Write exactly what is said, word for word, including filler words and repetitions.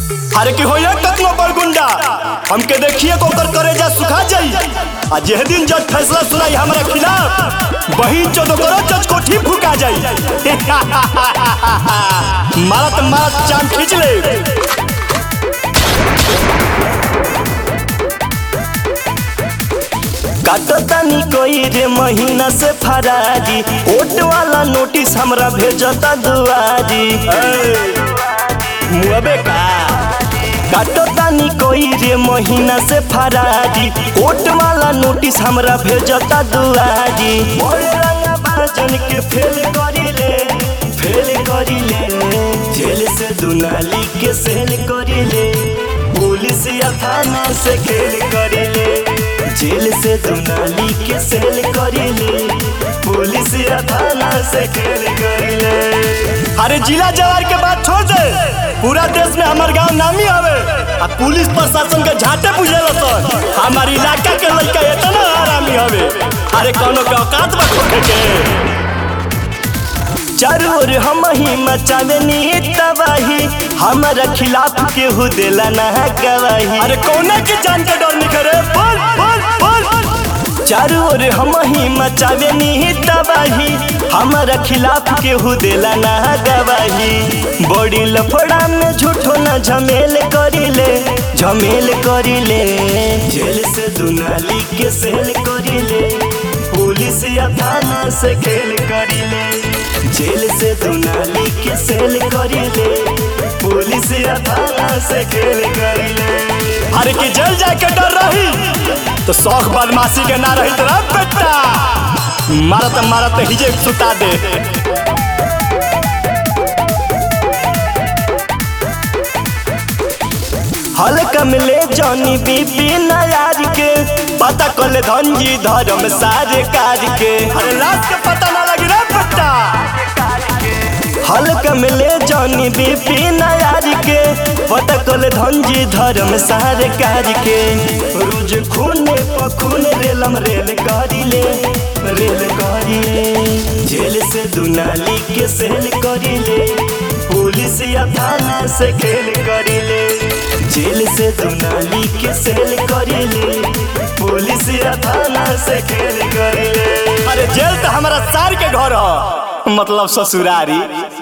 अरे की होया कतनो बरगुंडा हमके देखिए को कर करे जा सुखा जाई आ जे दिन जज फैसला सुनाई हमरा खिलाफ वही चोदो करो जज कोठी फुका जाई मारत मारत जान खींच ले। काटतानी कोई रे महीना से फरारी ओट वाला नोटिस हमरा भेजता दुआरी मुआबे का काटतानी कोई रे महीना से फरारी ओट वाला नोटिस हमरा भेजता दुआरी बाजन के फेल करिले फेल करिले जेल से दुनाली के सेल करिले पुलिस या थाना से खेल करिले जेल से दुनाली के सेल करिले पुलिस या थाना से खेल करिले। अरे जिला जवार के बात छोड़ दे पूरा देश में हमार गांव नामी हवे आ पुलिस प्रशासन के झाटे बुझेला सर हमार इलाका के लड़का इतना आरामी हवे। अरे कोनो के औकात बा खोखे के चारों ओर हम ही मचावे नी तबाही हमारा खिलाफ केहू देला ना गवाही। अरे कौना के जान के डर नहीं करे बोल बोल बोल चारों ओर हम ही मचावे नी तबाही हमारा खिलाफ केहू देला ना गवाही। बड़ी लफड़ा में झूठो ना झमेल करिले झमेल करिले जेल से दुनाली के सेल करिले पुलिस या थाना से खेल करिले जेल से दुनाली के सेल करिले पुलिस या थाना से खेल करिले। अरे की जेल जाके डर रही तो शौक बदमाशी के ना रही तेरा बेटा मारत मारत हिजे सुता दे। हल्का मिले जॉनी बीबी नायार के पता कले धनजी धर्म सारे कार के। अरे लाश के पता ना लगी रे बेटा हल्का मिले जॉनी बीबी नायार के पता कले धनजी धर्म सारे कार के। रोज खूने पखून रेलम रेल करिले रेल करिले जेल से दुनाली के सेल करिले पुलिस या थाना से खेल करिले जेल से दुनाली के सेल करिले पुलिस या थाना से खेल करिले। अरे जेल तो हमारा सार के घर हो मतलब ससुरारी।